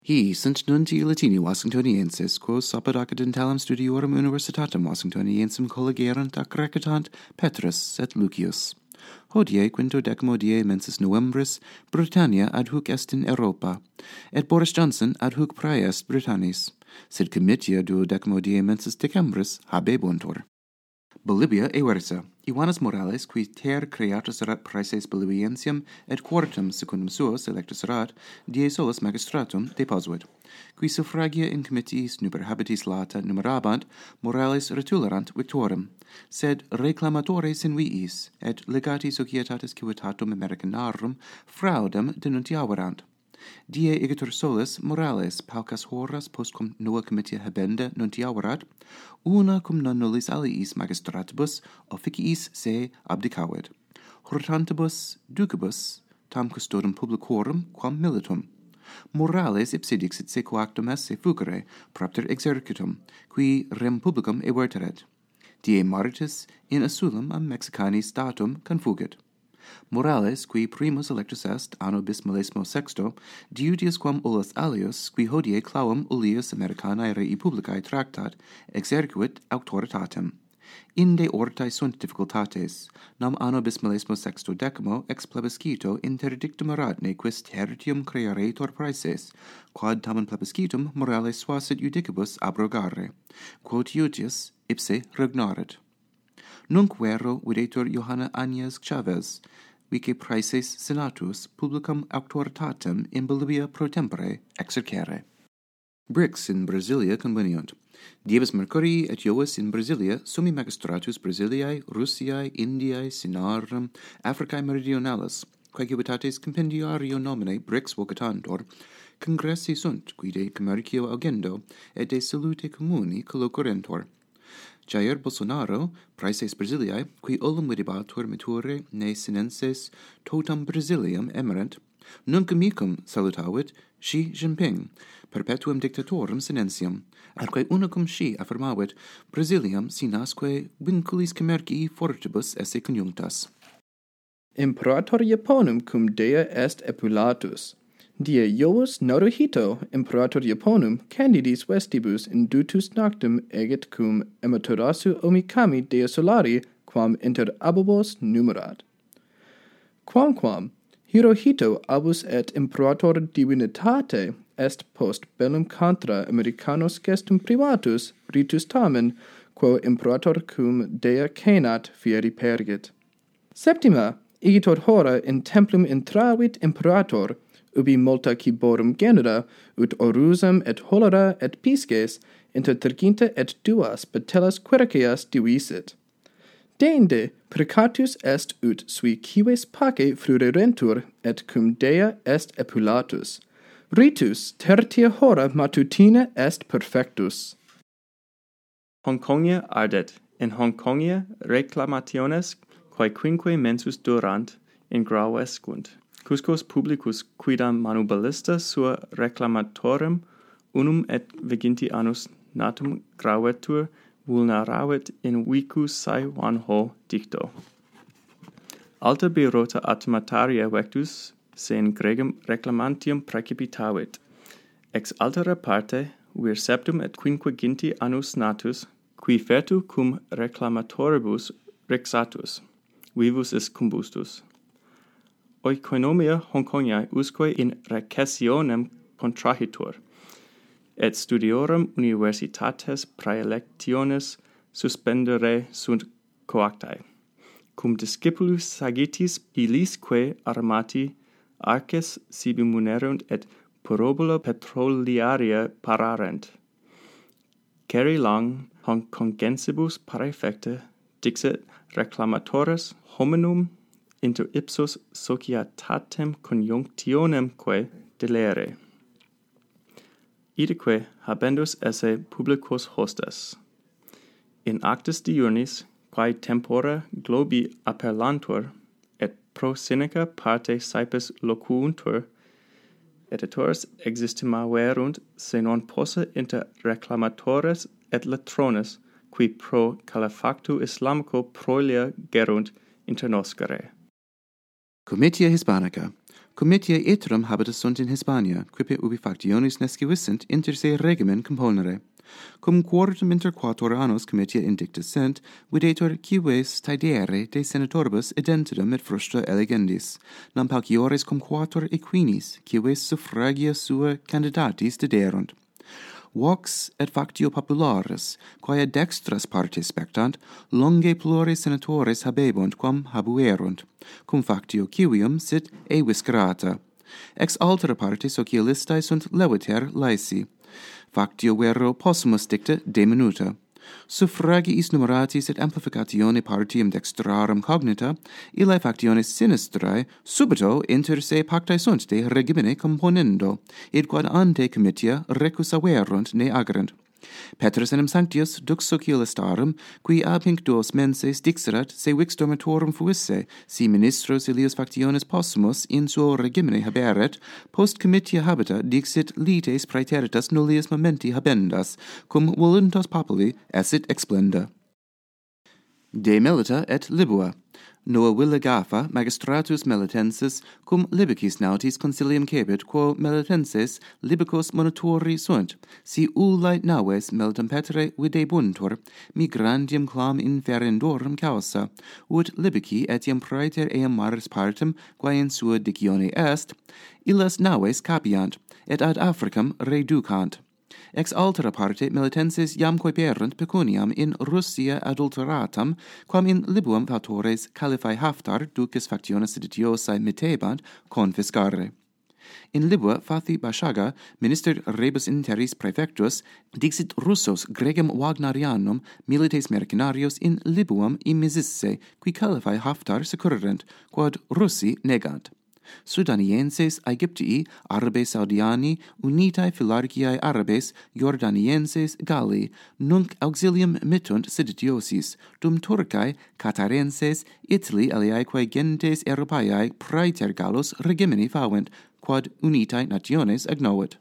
Hi sunt nunti Latini Washingtoniensis, quos apud accidentalem studiorum universitatem Washingtoniensum collegerant ac recetant Petrus et Lucius. Hodie quinto decimo die mensis Novembris, Britannia ad hoc est in Europa, et Boris Johnson ad hoc praeest Britannis, sed comitia duodecimo die mensis Decembris habebuntur. Bolivia eversa, Ioannis Morales, qui ter creatus erat praeses Boliviensium, et quartum secundum suos electus erat, die solus magistratum deposuit. Qui suffragia in comitiis nuper habitis lata numerabant, Morales retulerant victorum, sed reclamatores in viis, et legati societatis civitatum Americanarum fraudem denuntiaverant. Die igitur solus Morales paucas horas postquam nova comitia habenda nuntiaverat, una cum non nullis aliis magistratibus officiis se abdicavit, hortantibus ducibus tam custodum publicorum quam militum. Morales ipse dixit se coactum esse fugere propter exercitum, qui rem publicum everteret. Die maritus in asulum a Mexicani statum confugit. Morales, qui primus electus est anno bis millesimo sexto, diutius quam ullus alius, qui hodie clauum ullius Americanae rei publicae tractat, exercuit auctoritatem. Inde ortae sunt difficultates, nam anno bis millesimo sexto decimo ex plebiscito interdictum eratne quis tertium crearetur praeses, quad tamen plebiscitum Morales suasit judicibus abrogare, quod iutius ipse regnaret. Nunc vero videtur Johanna Agnes Chavez, vice praeses senatus publicum auctoritatem in Bolivia pro tempore exercere. BRICS in Brasilia conveniunt. Diebus Mercurii et Iovis in Brasilia summi magistratus Brasiliae, Russiae, Indiae, Sinarum, Africae meridionalis, quae civitates compendiario nomine BRICS vocatantur, congressi sunt, qui de commercio augendo et de salute communi colloquerentur. Jair Bolsonaro, praeses Brasiliae, qui ollum videbatur mature ne sinenses totam Brasiliam emerent, nunc amicum salutavit Xi Jinping, perpetuum dictatorum sinensium, atque unicum Xi affirmavit Brasiliam sinasque vinculis commercii fortibus esse conjunctas. Imperator Japonum cum dea est epulatus. Die Iovus Naruhito, imperator Japonum, candidis vestibus indutus noctem egit cum ematerasu omicami dea solari quam inter abobos numerat. Quamquam Hirohito abus et imperator divinitate est post bellum contra Americanos gestum privatus ritus tamen, quo imperator cum dea cenat fieri pergit. Septima, igitur hora in templum intravit imperator, ubi multa ciborum genera, ut orusam et cholera et pisces interterginta et duas patellas querceas divisit. Deinde precatus est ut sui cives pace fruerentur et cum dea est epulatus. Ritus tertia hora matutina est perfectus. Hongkongia ardet. In Hongkongia reclamationes quae quinque mensus durant in gravescunt. Cuscos publicus quidam manuballista sua reclamatorem unum et viginti annus natum gravetur vulneravit in vicus sae vanho dicto. Alta birota automataria vectus se in gregum reclamantium precipitavit. Ex altera parte vir septum et quinquaginti annus natus, qui fertu cum reclamatoribus rexatus, vivus is combustus. Oikonomia Hongkongiae usque in recessionem contrahitur, et studiorum universitates praelectiones suspendere sunt coactae, cum discipulus sagitis illisque armati arces sibi munerunt et porobula petroliaria pararent. Ceri lang Hongkongensibus parefecta dixit reclamatores hominum inter ipsos societatem conjunctionemque delere. Idaque habendus esse publicos hostes. In actus diurnis, quae tempora globi appellantur, et pro Seneca parte saepes locuuntur, editores existimaverunt se non posse inter reclamatores et latrones, qui pro calefactu Islamico prolia gerunt internoscere. Comitia Hispanica, Comitia etrum habitus sunt in Hispania, quipe ubi factionis nesciviscent inter se regimen componere. Cum quartum inter quator annos comitia indictus sent, videtur cives taedere de senatoribus identidum et frustra elegendis, nam pauciores cum quator equinis, cives suffragia sua candidatis dederunt. Vox et factio popularis, quae ad dextras partes spectant, longe plure senatores habebunt quam habuerunt, cum factio civium sit evis grata. Ex altera parte socialistae sunt leviter laesi. Factio vero possumus dicta diminuta. Suffragiis numeratis et amplificatione partium dextrarum cognita, illae factiones sinistrae subito inter se pactae sunt de regimine componendo, id quod ante comitia recusaverunt ne agerant. Petrus enim sanctius dux socialistarum, qui ab hinc duos menses dixerat se vix dormitorum fuisse, si ministros ilius factiones possumus in suo regimine haberet, post comitia habita dixit lites praeteritas nullius momenti habendas, cum voluntas populi essit explenda. De milita et libua. Noa villa Gaffa magistratus melitensis cum libicis nautis consilium cebit quo melitenses libicos monitori sunt, si ullae naves melitum petere videbuntur migrandium clam inferendorum causa, ut libici etiam praeter eam maris partem quae in sua dicione est, illas naves capiant, et ad Africam reducant. Ex altera parte militenses jam coeperunt pecuniam in Russia adulteratam, quam in Libuam fautores Califae Haftar ducis factiones seditiosae mittebant confiscare. In Libua faci Bashaga, minister rebus interis praefectus, dixit Russos gregem Wagnerianum milites mercenarios in Libuam immisisse, qui Califae Haftar securrent, quod Russi negant. Sudanienses Aegyptii, Arabes Saudiani, unitae Philarchiae Arabes, Jordanienses Galli, nunc auxilium mittunt seditiosis, dum Turcae, Catarenses, Italy aliaeque gentes Europaeae praeter Gallus regimini favent, quod unitae nationes agnovit.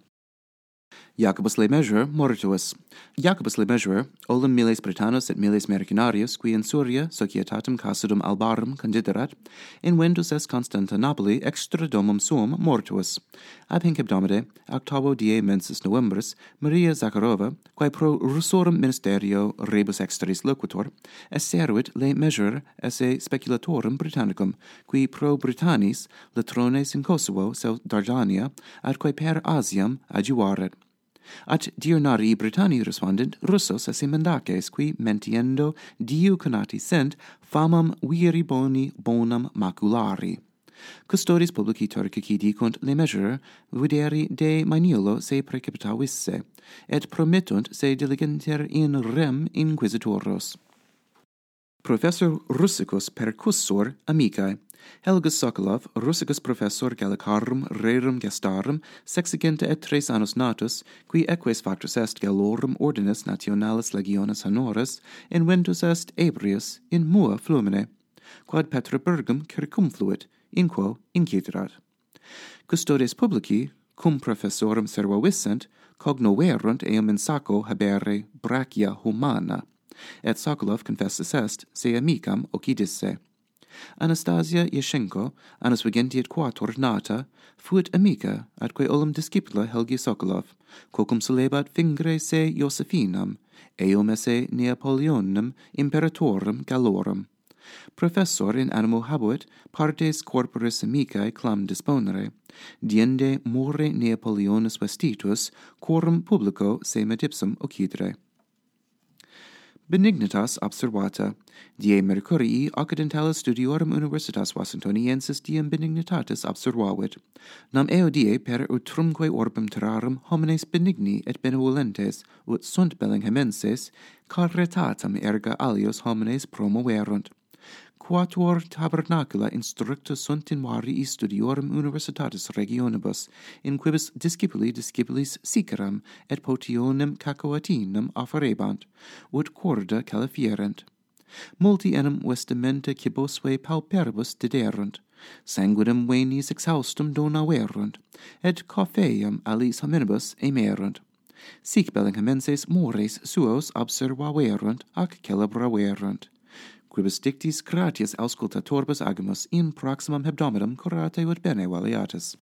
Jacobus le Mesurier mortuus. Jacobus le Mesurier, olim miles Britannos et miles Mercenarius, qui in Suria societatem casudum albarum condiderat, inventus est Constantinopoli extra domum suum mortuus. Ab hinc hebdomade, 8 die mensis Novembris, Maria Zakharova, quae pro Russorum ministerio rebus exteris loquitur, esseruit le Mesurier esse speculatorum Britannicum, qui pro Britannis latrones in Kosovo seu Dardania, atque per Asiam adjuvaret. At diurnari Britanni respondent Russos esse mendaces, qui mentiendo diu conati sent famam viri boni bonum maculari. Custodes publici Turcici dicunt le Mesurier videri de Maeniulo se precipitavisse, et promittunt se diligenter in rem inquisitoros. Professor Russicus percussor amicae. Helgus Sokolov, Russicus professor Gallicarum rerum gestarum, sexigenta et 3 annos natus, qui eques factus est gallorum ordinis nationalis legionis honoris, inventus est ebrius in mua flumine, quod Petroburgum circumfluit, in quo inciterat. Custodes publici, cum professorum servavissent, cognoverunt eum in sacco habere brachia humana, et Sokolov confessus est, se amicam occidisse. Anastasia Yashenko, annus vigentiet quator nata, fuit amica, atque olim discipula Helgi Sokolov, quocum solebat fingere se Josephinam, eum esse Neapolionum imperatorum Gallorum. Professor in animo habuit, partes corporis amicae clam disponere, diende more Neapolionus vestitus, quorum publico se medipsum occidere. Benignitas observata. Die Mercurii Occidentalis Studiorum Universitas Washingtoniensis diem benignitatis observavit. Nam eo die per utrumque orbem terrarum homines benigni et benevolentes, ut sunt bellinghamenses, caritatem erga alios homines promoverunt. Quatuor tabernacula instructus sunt in varii studiorum universitatis regionibus, in quibus discipulis siceram et potionem cacoatinum offerebant, ut corda califierent. Multi enim vestimenta cibosque pauperibus dederunt, sanguinem venis exhaustum donaverunt, et coffeam alis hominibus emerunt. Sic bellinghamenses mores suos observaverunt ac celebraverunt. quibus dictis gratias auscultatorbus agimus in proximum hebdomedum curate ut bene valiatis.